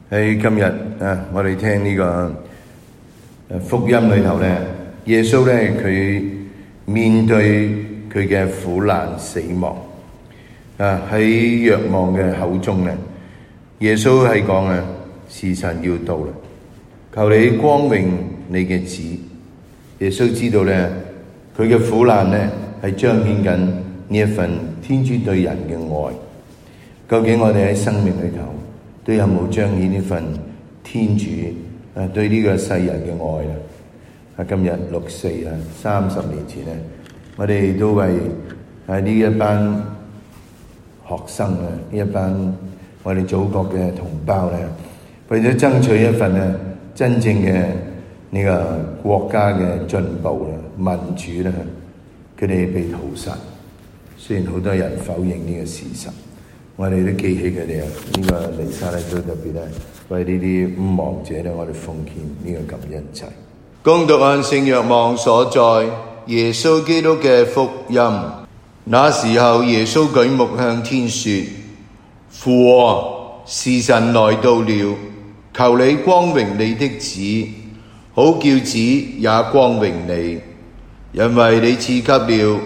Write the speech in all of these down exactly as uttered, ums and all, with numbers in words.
喺今日啊，我哋聽呢個福音裏頭咧，耶穌咧佢面對佢嘅苦難死亡啊，喺若望嘅口中咧，耶穌係講啊，時辰要到啦，求你光榮你嘅子。耶穌知道咧，佢嘅苦難咧係彰顯緊呢一份天主對人嘅愛。究竟我哋喺生命裏頭都有冇彰顯呢份天主啊對呢個世人嘅愛咧？啊，今日六四啊，三十年前咧，我哋都為啊呢一班學生啊，呢一班我哋祖國嘅同胞咧，為咗爭取一份咧真正嘅呢個國家嘅進步啦、民主啦，佢哋被屠殺。雖然好多人否認呢個事實，我哋都記起佢哋啊！呢、這個彌撒咧都特別咧為呢啲吾亡者咧，我哋奉獻呢個感恩祭。恭讀按聖若望所載耶穌基督嘅福音。那時候，耶穌舉目向天說：父啊，時辰來到了，求你光榮你的子，好叫子也光榮你，因為你賜給了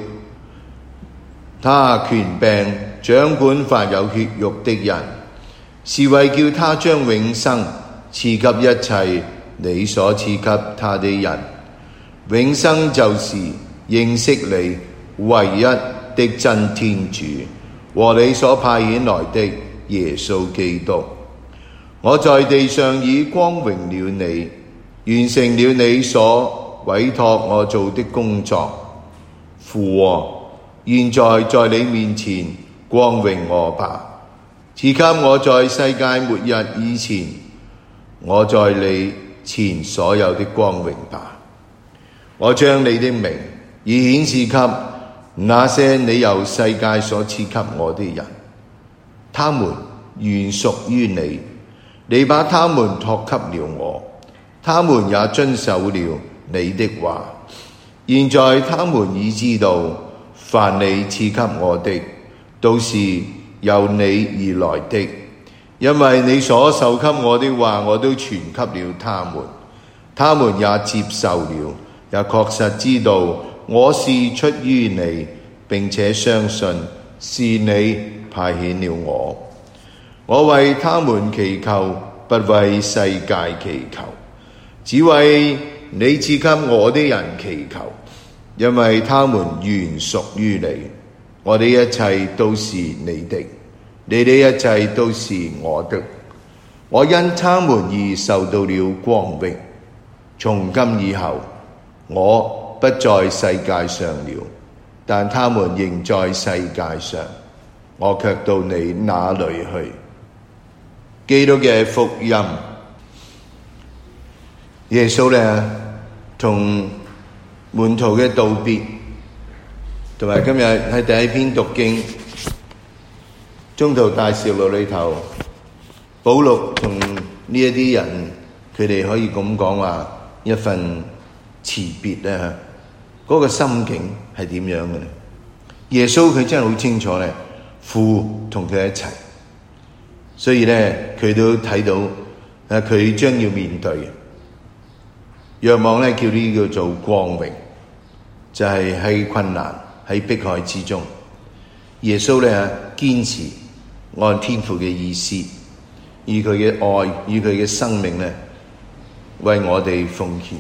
他權柄掌管凡有血肉的人，是為叫他將永生賜給一切你所賜給他的人。永生就是認識你唯一的真天主和你所派遣來的耶穌基督。我在地上已光榮了你，完成了你所委託我做的工作。父啊，現在在你面前光榮我吧，賜給我在世界末日以前，我在你前所有的光榮吧。我將你的名已顯示給那些你由世界所賜給我的人，他們原屬於你，你把他們託給了我，他們也遵守了你的話。現在他們已知道，凡你賜給我的，都是由你而來的，因為你所授給我的話，我都傳給了他們，他們也接受了，也確實知道我是出於你，並且相信是你派遣了我。我為他們祈求，不為世界祈求，只為你賜給我的人祈求，因為他們原屬於你。我的一切都是你的，你的一切都是我的。我因他們而受到了光榮。從今以後，我不在世界上了，但他們仍在世界上，我卻到你那裏去。基督嘅福音。耶穌呢同門徒嘅道別，同埋今日喺第一篇讀經宗徒大事錄裏頭，保祿同呢一啲人，佢哋可以咁講話一份辭別咧，嗰、那個心境係點樣嘅咧？耶穌佢真係好清楚咧，父同佢一齊，所以咧佢都睇到誒佢將要面對嘅。若望咧叫呢叫做光榮，就係、是、喺困難喺迫害之中，耶穌咧堅持按天父嘅意思，以佢嘅愛，以佢嘅生命咧為我哋奉獻。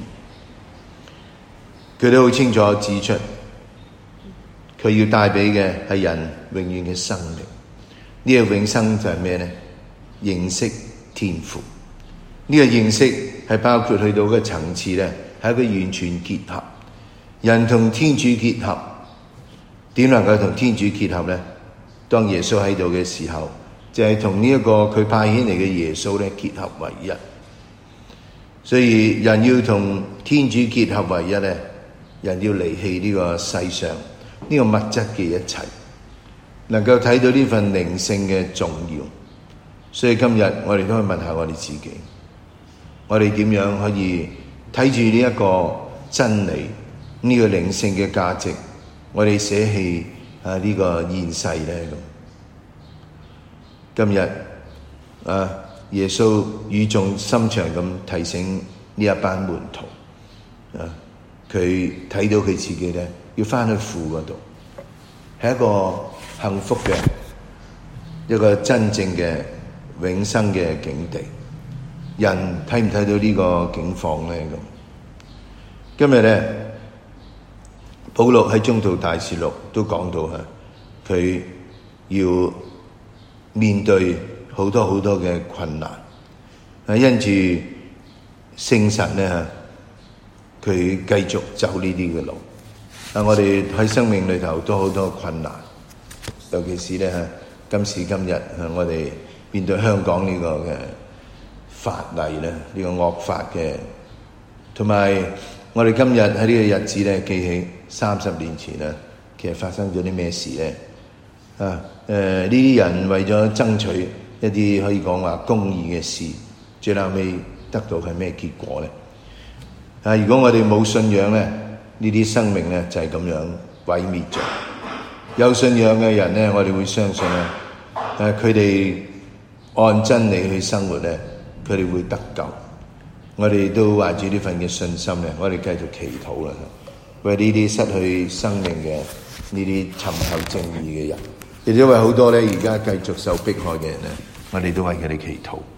佢都好清楚指出，佢要帶俾嘅係人永遠嘅生命。呢、這個永生就係咩咧？認識天父。呢、這個認識係包括去到個層次咧，係一個完全結合。人同天主結合，點能夠同天主結合咧？當耶穌喺度嘅時候，就係同呢一個佢派遣嚟嘅耶穌咧結合為一。所以人要同天主結合為一咧，人要離棄呢個世上呢個物質嘅一切，能夠睇到呢份靈性嘅重要。所以今日我哋都可以問下我哋自己，我哋點樣可以睇住呢一個真理，呢、這個靈性嘅價值，我哋捨棄啊呢個現世咧咁。今日啊耶穌語重心長咁提醒呢一班門徒啊，佢睇到佢自己咧要翻去父嗰度，係一個幸福嘅一個真正嘅永生嘅境地。人睇唔睇到呢個境況咧？咁今日咧，保祿喺宗徒大事錄都講到啊，佢要面對好多好多嘅困難，啊，因住聖神咧，佢繼續走呢啲嘅路。啊，我哋喺生命裏頭都好多困難，尤其是咧今時今日，我哋面對香港呢個嘅法例咧，呢個惡法嘅，同埋我哋今日喺呢個日子咧，記起三十年前啊，其實發生咗啲咩事咧？啊，誒呢啲人為咗爭取一啲可以講話公義嘅事，最後尾得到係咩結果咧？啊，如果我哋冇信仰咧，呢啲生命咧就係咁樣毀滅咗。有信仰嘅人咧，我哋會相信咧，誒佢哋按真理去生活咧，佢哋會得救。我哋都懷住呢份嘅信心咧，我哋繼續祈禱啦，為呢啲失去生命嘅呢啲尋求正義嘅人，亦都為好多咧而家繼續受迫害嘅人咧，我哋都為佢哋祈禱。